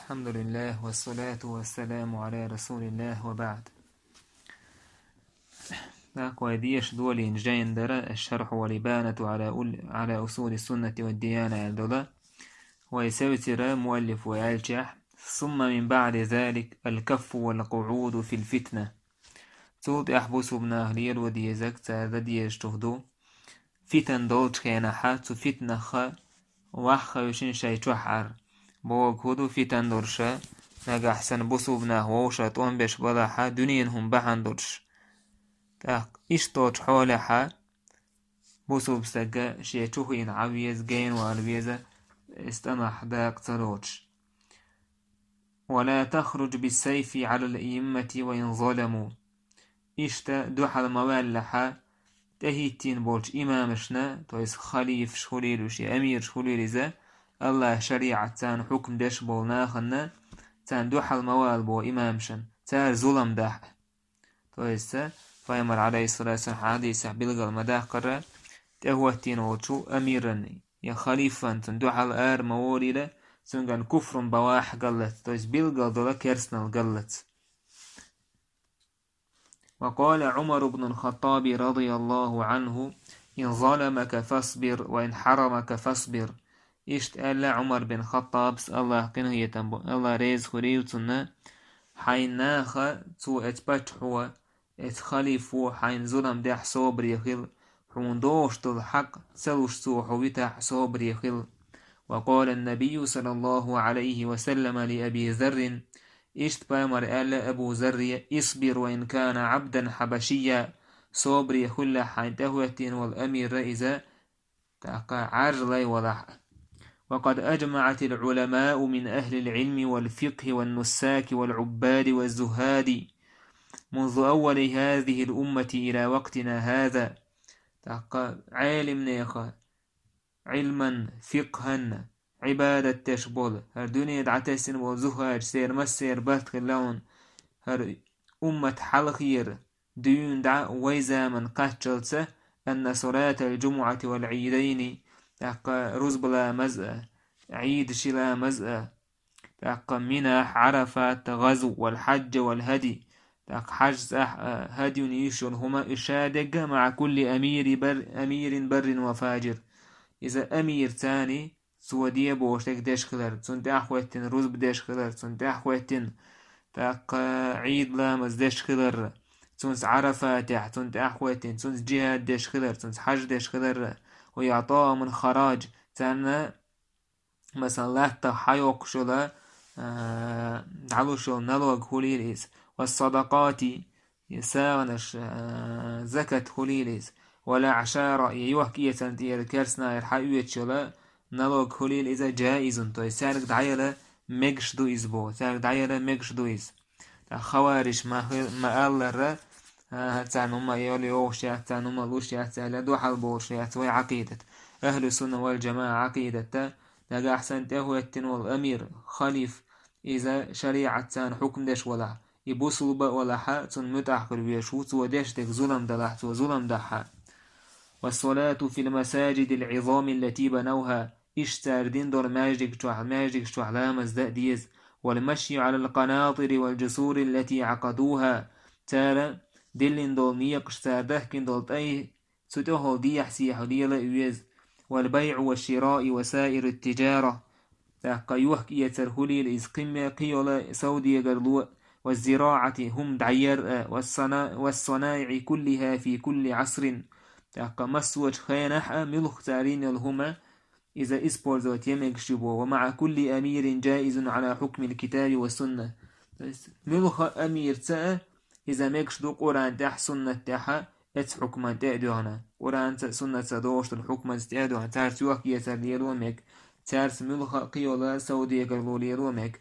الحمد لله والصلاة والسلام على رسول الله وبعد. قويديش دولي جاين درا الشرح والإبانة على أصول السنة والديانة الدولة ويسوتر مؤلف ويالجح. ثم من بعد ذلك الكف والقعود في الفتنة تود أحبس ابن أهلير وديزك تاذا ديش تهدو فتن دولت خينا حات فتنة خا وحخا يشين شاي تحر بوغ هدو فتن درشا نجا حسن بصوبنا ووشا طون بيش بلاحا دنينهم بحن درش تاق إشتوش حولها بصوب سجا شي تشوهين عويز جين والبيزة استمح داق تروش. ولا تخرج بالسيف على الأئمة وإن ظلموا إشتا دوح الموالحة تهيتين بولش إمامشنا تويس خليف شخوليلوشي أمير شخوليلزا الله شريعة تان حكم دش بولناخنا تان دوح الموال بو إمامشن تار ظلم داح تويس فايمر عليه الصلاة والسلام حديث بلغ المداح قرر تهوتين وشو أميرا يا خليفة تن دوح الآر موليلة سنغان كفر بواح قلت تويس بلغ دولا كيرسنال قلت. وقال عمر بن الخطاب رضي الله عنه إن ظلمك فاصبر وإن حرمك فاصبر. إشت ألا عمر بن خطاب الله قنه يتنبو الله ريز خريوتنا حين ناخا تو اتبتحوا اتخليفو حين ظلم دح صبر يخل حون دوشت الحق سلوش تو حويتح صبر يخل. وقال النبي صلى الله عليه وسلم لأبي ذر إشت بامر ألا أبو ذر اصبر وإن كان عبدا حبشيا صبر يخل حين تهوتين والأمير رئيزا تقع عرلي وضح. وقد أجمعت العلماء من أهل العلم والفقه والنساك والعباد والزهاد منذ أول هذه الأمة إلى وقتنا هذا عالم نيخا علما فقها عبادة تشبول هر دنيا دعتسن وزهاج سير مسير باتخ اللون هر أمة حلخير ديون دع ويزامن قاتشلسة أن صلاة الجمعة والعيدين رزبلا مزأ عيد شلا مزأ منح عرفات غزو والحج والهدي حج هدي يشون هما إشادق مع كل أمير بر وفاجر. إذا أمير تاني سودية بوشتك ديش خلر تنت أحوتين رزب ديش خلر تنت أحوتين عيد لامز ديش خلر تنت عرفات تنت أحوتين تنت جهاد ديش خلر تنت حج ديش خلر ويعطاه من خراج تانا مثلا لا حيوق شلا علو شل نلوغ خليليس والصدقات يساغنش زكاة خليليس ولا عشارة يوحكية تنتي الكرسنا الحيوية شلا نلوغ خليل إذا جائز تو سارك دعيلا ميكش دويز بو سارك دعيلا ميكش دويز خوارج ما ألر تعنوما يولي أوشيا تعنوما لوشيا تعنوما دوحل بوشيا وي عقيدة أهل السنة والجماعة عقيدة لقى أحسن تهوتين والأمير خليف إذا شريعة تان حكم دش ولا يبوصل بق ولا حق متأخر ويشوت ودشتك ظلم دلحت وظلم دحا. والصلاة في المساجد العظام التي بنوها اشتار دين دور ماجدك شوح لامز دا ديز والمشي على القناطر والجسور التي عقدوها تارا دلين دول نيق اشتار دهكين دول تأي ستوهل ديح سيح ديلا يويز. والبيع والشراء وسائر التجارة تاقيوحك يترهلي الإزقمة قيولا سودي قرلوء والزراعة هم دعير والصنائع كلها في كل عصر تاقا مسوج خينح ملخ تارين الهما إذا إسبورزوت يمكشبو. ومع كل أمير جائز على حكم الكتاب والسنة ملخ أمير تاء إذا مكشدو قرآن تح سنة تحا اتس حكما تأدونا قرآن سنة تدوشت الحكما تأدونا تارس وحكية ترليلومك تارس ملخ قيولا سودية قرلوليلومك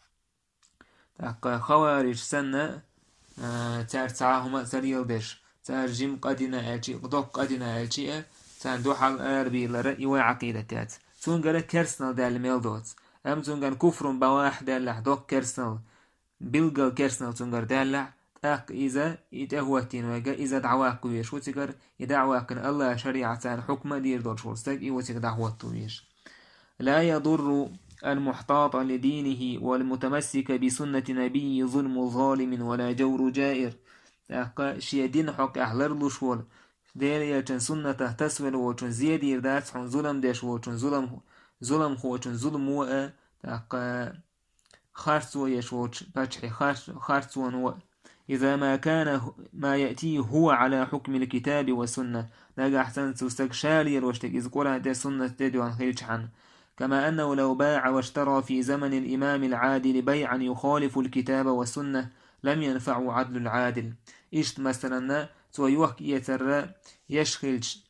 تاقا خوارج سنة تارس عاهما سريل دش ترجم قدنا ألشي قدوك قدنا ألشي تان دوحل أربي لرأي وعقيدة تات تونغر كرسنال دال ميلدوت أم تونغر كفر بواح دالح دوك كرسنال بلغل كرسنال تونغر دالح تاق إذا إتهوتين ويقا إذا دعواق ويش وتكر يدعواق الله شريعة حكمة دير دول شورستك إيوتك دعوات ويش. لا يضر المحتاط لدينه والمتمسك بسنة نبي ظلم ظالم ولا جور جائر شي دين حق أحلر لشول دير يلچن سنة تسول وچن زيادير داتس حن ظلم ديش وچن ظلم خوچن ظلم وقا خارسو يشوش بچحي خارسو نوء إذا ما كان ما يأتيه هو على حكم الكتاب والسنة نجا أحسن سوستك شالير واشتك إذ قرأت السنة تدو عن خيلش عنه كما أنه لو باع واشترى في زمن الإمام العادل بيعا يخالف الكتاب والسنة لم ينفع عدل العادل إشت مثلا سويوك يتر يشخلش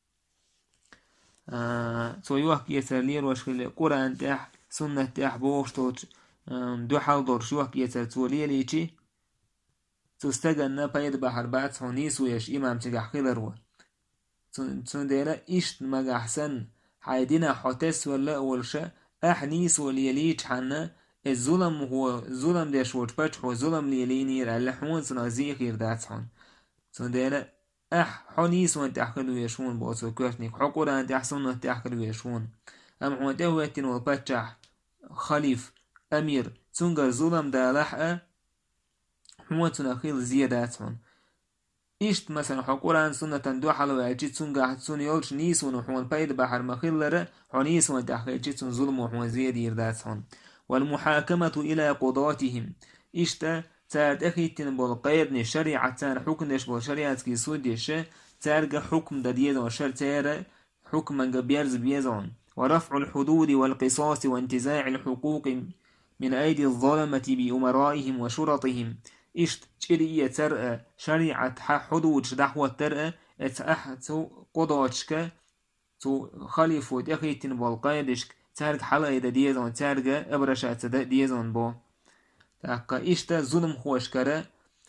سويوك يتر لير واشخل قرآن تح سنة تح بوشتوش دو حال شوك يتر سولي ليشي تستجن بايد بحر بعد سونيس ويش إمام تجح خلروا تندير إشت مجا أحسن حيدنا حتس ولا أولشة أحنيس وليليج حنا الظلم هو ظلم ديش وجبتش هو ظلم ليلينير اللحون سنازي خير داتسون تندير حنيس وانت أحكلو يشون بوصو كوشنك حقورا انت أحسن وانت أحكلو يشون أم حوانته واتن والبتشح خليف أمير تنجر ظلم دا لحقة حوان تنخيل زياداتهم إشت مثلا حقوران سنة دو حلو عجيت سنجا حتسون يولش نيسون وحوان بايد بحر مخلر حنيسون تحقيقيت زظلم وحوان زياد يرداتهم والمحاكمة إلى قضاتهم إشتا تارد أخيتين بالقيدن شريعة تان حكم ديش بالشريعة كي سوديش تارد حكم داديزون وشر تارد حكم بيرز بيزون ورفع الحدود والقصاص وانتزاع الحقوق من أيدي الظلمة بأمرائهم وشرطهم إشت تشرية ترأى شريعة حدود دحوة ترأى اتأحتو قضاتشك تو خليفو تأخيتين بالقيدشك تارك حلقة ديزون تارك أبرشات ديزون بو تاقا إشتا ظلم خوشكرا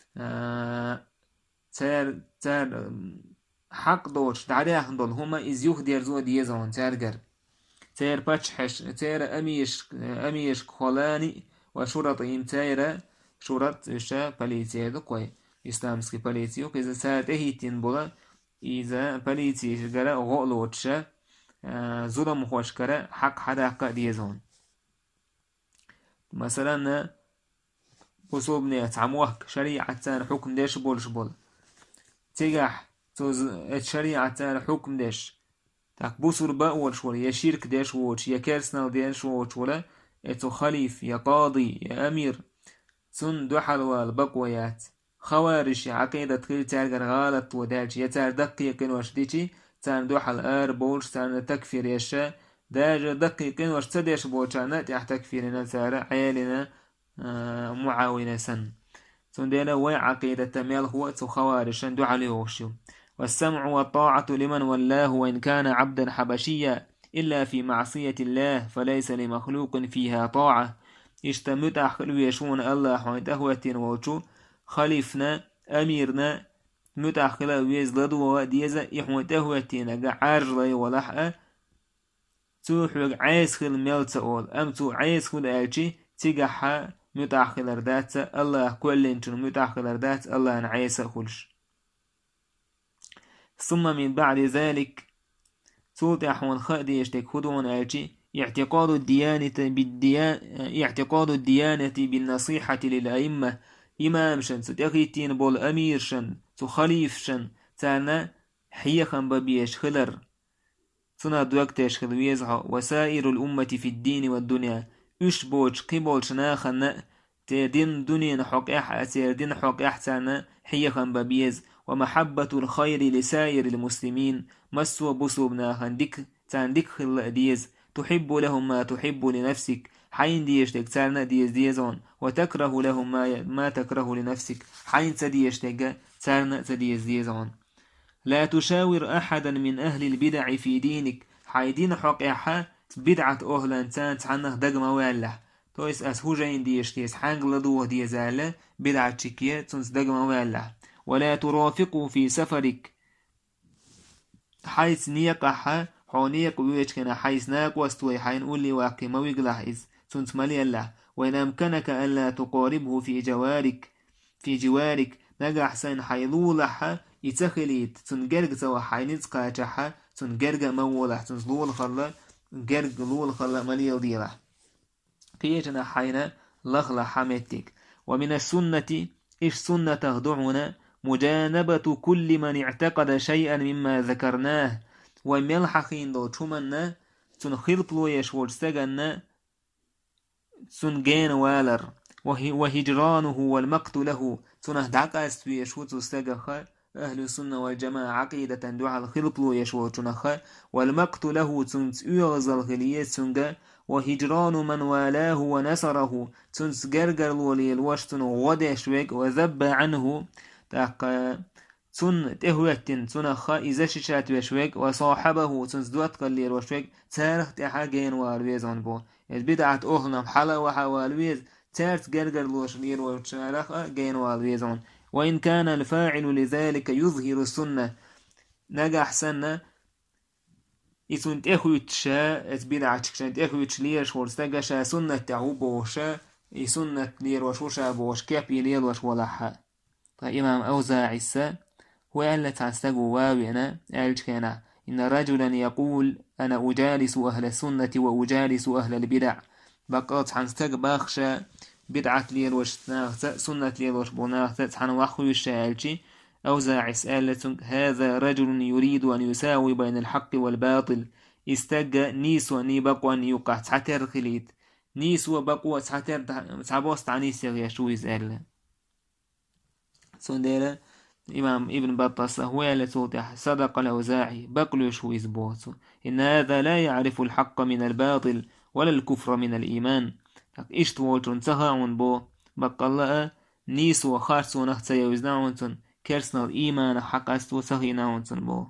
تار حق دوش دعداء دول هما إزيوخ ديرزو ديزون تارجر تار باتشحش تار أميش خلاني وشرطهم تار شرط إشتا بليتي دقوي إسلامسكي بليتيو إذا ساتهيتين بولا إذا بليتي شجرا غلوتشا ظلم خوشكرا حق حداقة ديزون مثلا بصوبني تعموك شريعة حكم ديش بول تيجح شريعة حكم ديش تاك بوصر بأول شوال يا شرك ديش ووش يا كرسنال ديش ووش ولا اتو خليف يا قاضي يا أمير سن دوحل والبقويات خوارش عقيدة تخيل تارجر غالط ودالش يتار دقيقين وشديتي تار دوحل بولش تار تكفير يشا داج دقيقين وش تديش بولشانا تح تكفيرنا تار عيالنا معاونة سن سنديلا وعقيدة ميل هو خوارج دو عليه وشيو والسمع والطاعة لمن ولاه وإن كان عبدا حبشيا إلا في معصية الله فليس لمخلوق فيها طاعة اشتمت أحلو يشون الله حويته ووشو خليفنا أميرنا متأخلا ويزلدو وديزا إحوته وتين عارجلي ولحقة توحوك عايز خل ميلتاول أم تو عايز خل ألشي تيجحها متأخر دات الله كل إنتن متأخر دات الله نعيس خلش ثم من بعد ذلك صوت أحوان خادي يشتك خدون ألشي اعتقاد الديانة بالنصيحة للأئمة إمام شن ستأخيتين بول أمير شن تخليف شن تانا حيخن ببيش خلر سنة دوكتش خلويزها وسائر الأمة في الدين والدنيا يشبوش قبول شناخن تدين دنيا حق تدين حق أحسن حيخن ببيز ومحبة الخير لسائر المسلمين مسوا بصوبنا تاندك خل ديز تحب لهم ما تحب لنفسك حين ديشتك تارنا ديزون وتكره لهم ما تكره لنفسك حين تديشتك تارنا ديزون لا تشاور أحدا من أهل البدع في دينك حيدين حق بدعة أهلا تانت عنه دقم والله تويس أسهوجين ديشتيس حانق لدوه ديزالة بدعة تشكية تنس دقم والله ولا ترافقه في سفرك حيث نيقح حونيق ويشكنا حيث ناق واستوي حين أولي واقي مويق لحيث تنس ملي الله وإن أمكنك ألا تقاربه في جوارك نجح سين حيلولح يتخليت تنجرق سوا حينيت قاچحا تنجرق مولح تنسلول خلا جرق لول خلا مليل ديله قيجنا حين لغلا حمتك. ومن السنة إيش سنة تخدعنا مجانبة كل من اعتقد شيئا مما ذكرناه وملحقين دو تشمنا تن خلطلو يشور سجنا تن جين والر وهجرانه والمقت له تنه دعقا استوي يشوت سجخ أهل السنة والجماعة عقيدة دعا الخلطلو يشور تنخ والمقت له تن تيغز الغلية تنجا وهجران من والاه ونصره تنس جرجر لولي الوشتن ودش ويك وذب عنه تاق تن تهوتن تن خا إذا ششات وشويك وصاحبه تنس دوت قليل وشويك تارخ تحاجين والويزون بو البدعة أهلم حلا وحوالويز تارت جرجر لوش لير وشارخ جين والويزون وإن كان الفاعل لذلك يظهر السنة نجح سنة إذن تأخذ بدعة شان تأخذ ليش ورستجا شا سنة تعوبوشا سنة لير وشوشا بوش كابي لير وش ولحا. إمام أوزاعي السا هو ألا تعستجوا واوينا ألجكنا إن رجلا يقول أنا أجالس أهل السنة وأجالس أهل البدع بقات حنستج باخشا بدعة لير وش سنة لير وش بناخت حن وخوي الشالجي أوزاعي سألة هذا رجل يريد أن يساوي بين الحق والباطل استجى نيس وني بقوى أن يقع تعتر خليت نيس وبقوى تعتر تعبوس تعنيس يغيشو يسأل سنديرة إمام ابن بطة هو اللي توضح صدق الأوزاعي بقل شو يزبوت إن هذا لا يعرف الحق من الباطل ولا الكفر من الإيمان إيش تولتون تهاون بو بقى نيس وخارس ونخت يوزناونتون كرسنا الإيمان حق أستو سهيناونتون بو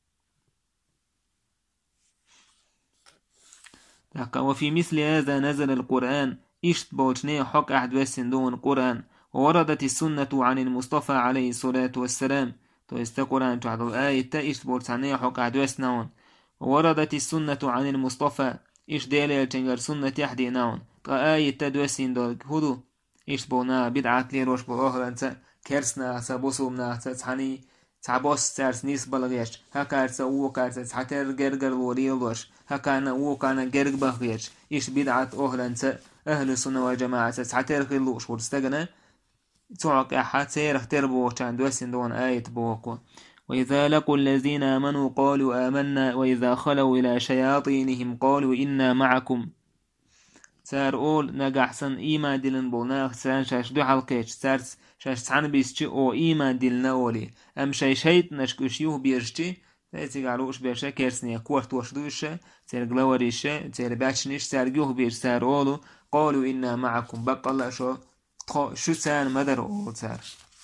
وفي مثل هذا نزل القرآن إيش بوتني حق أحد وسن دون القرآن ووردت السنة عن المصطفى عليه الصلاة والسلام قرآن تعد الآية إيش بوتني حق أحد وسنون ووردت السنة عن المصطفى إيش ديالي تنجر سنة يحدي نون آية تدوسين دول هدو إيش بونا بدعة ليروش بوهر أنت كرسنا سبوسومنا تحني تعبوس تارس نيس بلغيش هكا تسوو كارت حتر جرجر وريلوش هكا نو كان جرج بغيش إيش بدعة أهل أنت أهل السنة والجماعة حتر خلوش ورستجنا تعق أحد سيرخ تربو كان دوسين دون آية بوقو وإذا لقوا الذين آمنوا قالوا آمنا وإذا خلوا إلى شياطينهم قالوا إنا معكم سار أول نجح سن إيمان دلن بولناخ سان شاش دو حلقيش سار شاش تحن بيسچي أو إيمان دلنا أولي أم شيت نشكوشيوه بيرشتي تأتي قالوش بيرشا كيرسنيا كورت وشدوشا سار غلوريشا سار باتشنيش سار جوه بير سار أولو قالوا إنا معكم بقى الله شو سان مدر أول سار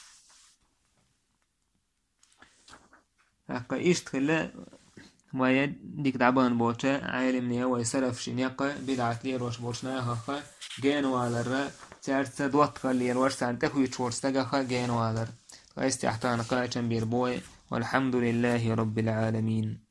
هكا إيش تخلى ويا ديك دعبان بوتا عالمني هو يسرف شنيقة بدعة ليروش بوشناها خا جانو على الرا تارت دوت ليروش سانتكو يتشورس تجا جانو على الرا استحتان قاعد بيربوي والحمد لله رب العالمين.